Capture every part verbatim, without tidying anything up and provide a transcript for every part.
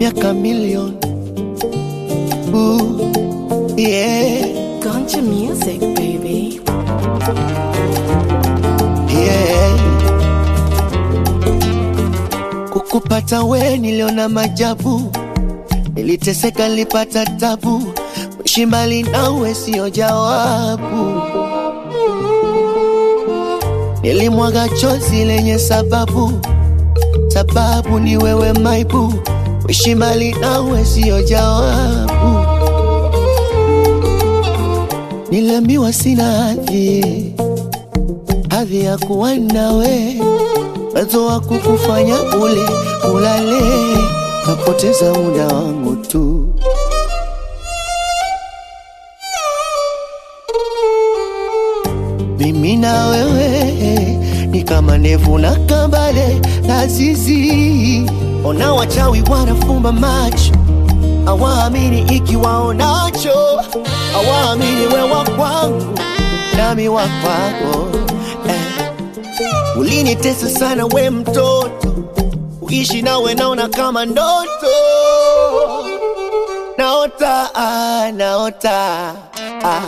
miaka milioni. Ooh, yeah. Ganja music, baby. Yeah. Kukupata we niliona majabu, niliteseka nilipata tabu, kuishi mbali nawe sio jawabu. Nilimwaga chozi lenye sababu, sababu ni wewe maibu, kuishi mbali nawe sio jawabu. Niliambiwa sina hadhi, hadhi ya kuwa nawe, uwezo wa kukufanya ule ulale, napoteza muda wangu tu. Mimi na wewe ni kama ndevu na kambale na zizi. Ona wachawi wanafumba macho, hawaamini ikiwaonacho, hawaamini wewa kwangu nami wa kwako. eh. Ulinitesa sana we mtoto, uishi nawe naona kama ndoto. Naota, ah, naota ah.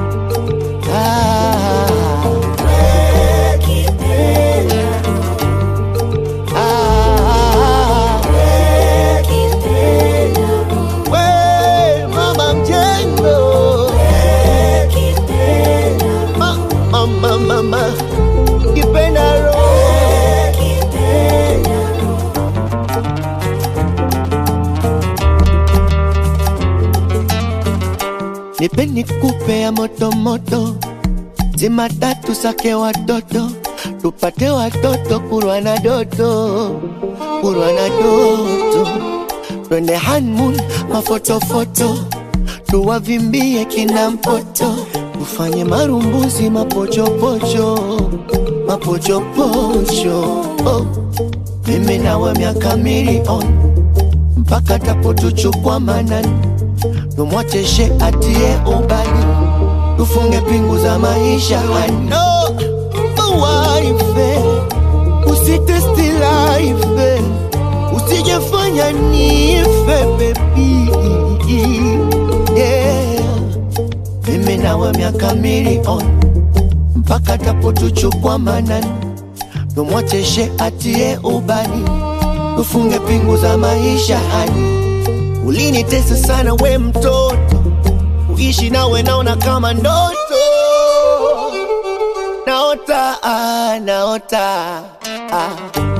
Ah, ah, we mama mjendo, ma, mama mama kipenda roho. Nipeni kupe ya moto moto, zima tatu sake watoto, tupate watoto kurwa na doto, kurwa na doto. Twende honeymoon mafoto foto, tuwavimbie kina mpoto, tufanye marumbuzi mapochopocho, mapochopocho. Oh, mimi nawe miaka milioni, mpaka tapotuchukua manani, tumwacheshe atie ubani, tufunge pingu za maisha. I know wife, usitesti life, usijefanya nife baby. Yeah, mimi nawe miaka milioni, mpaka tapotuchukua manani, tumwacheshe atie ubani, tufunge pingu za maisha. Hani ulinitesa sana we mtoto, uishi nawe naona kama ndoto. Naota, ah, naota ah.